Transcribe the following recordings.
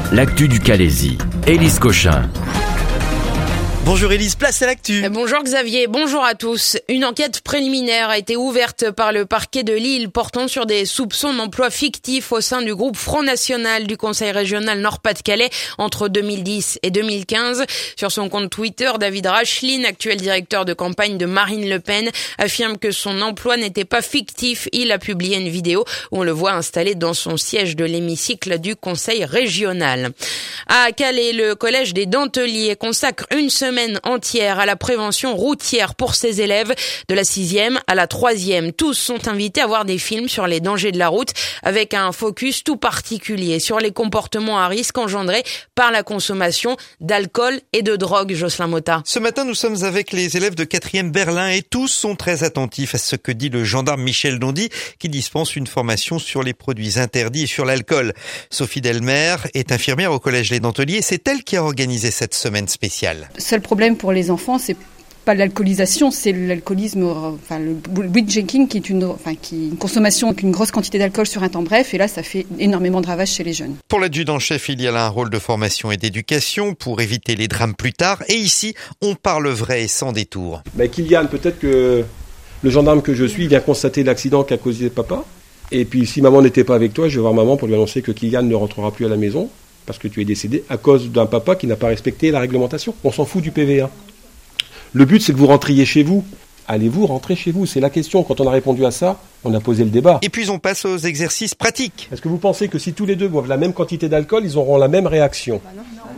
L'actu du Calaisis. Élise Cochin. Bonjour Élise, place à l'actu. Bonjour Xavier, bonjour à tous. Une enquête préliminaire a été ouverte par le parquet de Lille portant sur des soupçons d'emploi fictif au sein du groupe Front National du Conseil régional Nord-Pas-de-Calais entre 2010 et 2015. Sur son compte Twitter, David Rachlin, actuel directeur de campagne de Marine Le Pen, affirme que son emploi n'était pas fictif. Il a publié une vidéo où on le voit installé dans son siège de l'hémicycle du Conseil régional. À Calais, le collège des Denteliers consacre une semaine entière à la prévention routière pour ses élèves de la 6e à la 3e. Tous sont invités à voir des films sur les dangers de la route avec un focus tout particulier sur les comportements à risque engendrés par la consommation d'alcool et de drogue. Jocelyn Motta. Ce matin, nous sommes avec les élèves de 4e Berlin et tous sont très attentifs à ce que dit le gendarme Michel Dondy qui dispense une formation sur les produits interdits et sur l'alcool. Sophie Delmer est infirmière au collège Les Denteliers. C'est elle qui a organisé cette semaine spéciale. Seul problème pour les enfants, c'est pas l'alcoolisation, c'est l'alcoolisme, le binge drinking qui est une consommation avec une grosse quantité d'alcool sur un temps bref, et là ça fait énormément de ravages chez les jeunes. Pour l'adjudant-chef, il y a là un rôle de formation et d'éducation pour éviter les drames plus tard, et ici on parle vrai et sans détour. Kylian, peut-être que le gendarme que je suis vient constater l'accident qu'a causé papa, et puis si maman n'était pas avec toi, je vais voir maman pour lui annoncer que Kylian ne rentrera plus à la maison parce que tu es décédé à cause d'un papa qui n'a pas respecté la réglementation. On s'en fout du PV1. Le but, c'est que vous rentriez chez vous. Allez-vous rentrer chez vous ? C'est la question. Quand on a répondu à ça, on a posé le débat. Et puis on passe aux exercices pratiques. Est-ce que vous pensez que si tous les deux boivent la même quantité d'alcool, ils auront la même réaction ? Pourquoi ?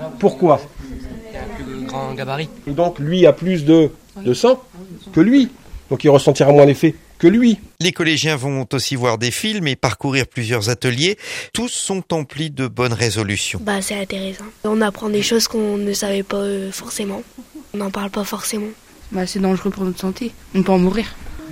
Il y a un plus grand gabarit. Et donc, lui a plus de sang que lui. Donc, il ressentira moins l'effet que lui. Les collégiens vont aussi voir des films et parcourir plusieurs ateliers. Tous sont emplis de bonnes résolutions. C'est intéressant. On apprend des choses qu'on ne savait pas forcément. On n'en parle pas forcément. C'est dangereux pour notre santé. On peut en mourir.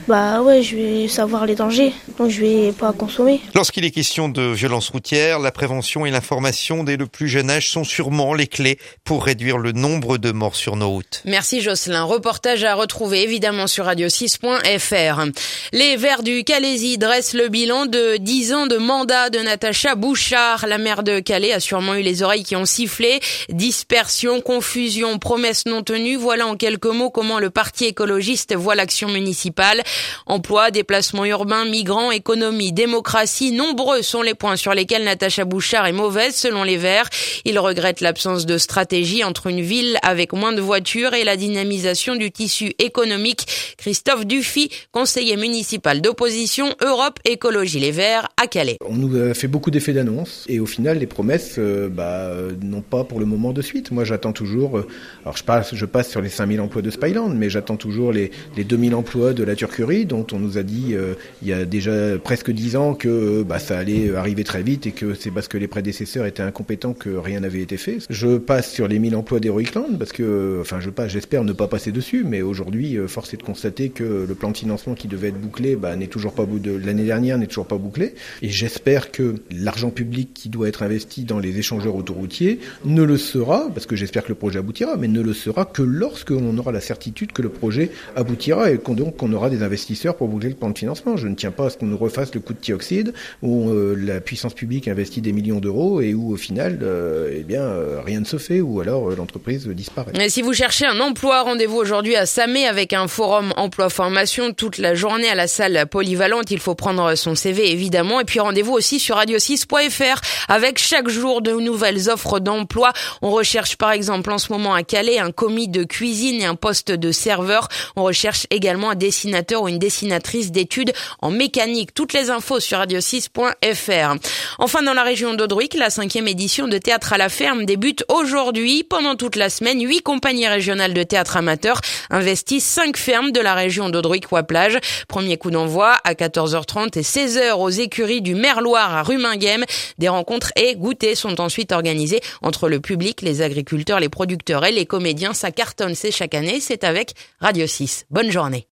Je vais savoir les dangers, donc je vais pas consommer. Lorsqu'il est question de violence routière, la prévention et l'information dès le plus jeune âge sont sûrement les clés pour réduire le nombre de morts sur nos routes. Merci Jocelyn. Reportage à retrouver évidemment sur radio6.fr. Les Verts du Calaisis dressent le bilan de 10 ans de mandat de Natacha Bouchard. La maire de Calais a sûrement eu les oreilles qui ont sifflé. Dispersion, confusion, promesses non tenues. Voilà en quelques mots comment le parti écologiste voit l'action municipale. Emploi, déplacement urbain, migrants, économie, démocratie, nombreux sont les points sur lesquels Natacha Bouchard est mauvaise selon les Verts. Ils regrettent l'absence de stratégie entre une ville avec moins de voitures et la dynamisation du tissu économique. Christophe Dufy, conseiller municipal d'opposition Europe Écologie Les Verts à Calais. On nous a fait beaucoup d'effets d'annonce et au final les promesses n'ont pas pour le moment de suite. Moi j'attends toujours, je passe sur les 5000 emplois de Spyland, mais j'attends toujours les 2000 emplois de la Turquerie dont on nous a dit il y a déjà presque 10 ans que ça allait arriver très vite et que c'est parce que les prédécesseurs étaient incompétents que rien n'avait été fait. Je passe sur les 1000 emplois d'Heroicland parce que, j'espère ne pas passer dessus, mais aujourd'hui, force est de constater que le plan de financement qui devait être bouclé n'est toujours pas l'année dernière n'est toujours pas bouclé. Et j'espère que l'argent public qui doit être investi dans les échangeurs autoroutiers ne le sera, parce que j'espère que le projet aboutira, mais ne le sera que lorsque l'on aura la certitude que le projet aboutira et qu'on aura des investisseurs pour boucler le plan de financement. Je ne tiens pas à ce qu'on nous refasse le coup de Tioxide où la puissance publique investit des millions d'euros et où au final rien ne se fait ou alors l'entreprise disparaît. Et si vous cherchez un emploi, rendez-vous aujourd'hui à Samé avec un forum emploi-formation toute la journée à la salle polyvalente. Il faut prendre son CV évidemment et puis rendez-vous aussi sur radio6.fr avec chaque jour de nouvelles offres d'emploi. On recherche par exemple en ce moment à Calais un commis de cuisine et un poste de serveur. On recherche également un dessinateur ou une dessinatrice d'études en mécanique. Toutes les infos sur radio6.fr. Enfin, dans la région d'Audruic, la 5e édition de Théâtre à la ferme débute aujourd'hui. Pendant toute la semaine, 8 compagnies régionales de théâtre amateur investissent 5 fermes de la région d'Audruic-Ouaplage. Premier coup d'envoi à 14h30 et 16h aux écuries du Merloir à Ruminguem. Des rencontres et goûters sont ensuite organisés entre le public, les agriculteurs, les producteurs et les comédiens. Ça cartonne, c'est chaque année. C'est avec Radio 6. Bonne journée.